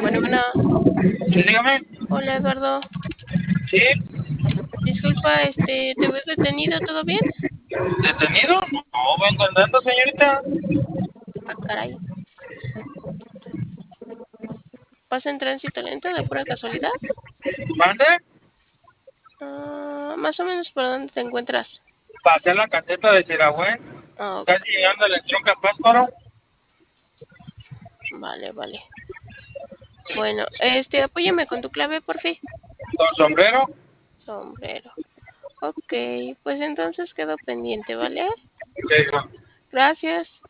Bueno, bueno, Sí, dígame. hola Eduardo. Sí, Disculpa, te veo detenido, ¿todo bien? detenido. No, vengo andando, señorita. Ah, caray. ¿Pasa en tránsito lento de pura casualidad? ¿Mande? Ah, más o menos por dónde te encuentras. Pasé la caseta de Chiragüen, Ah, casi llegando al entronque Pátzcuaro, vale, vale. Bueno, apóyame con tu clave, por fin. con sombrero. Sombrero. Ok, pues entonces quedo pendiente, ¿vale? Sí, hijo. Gracias.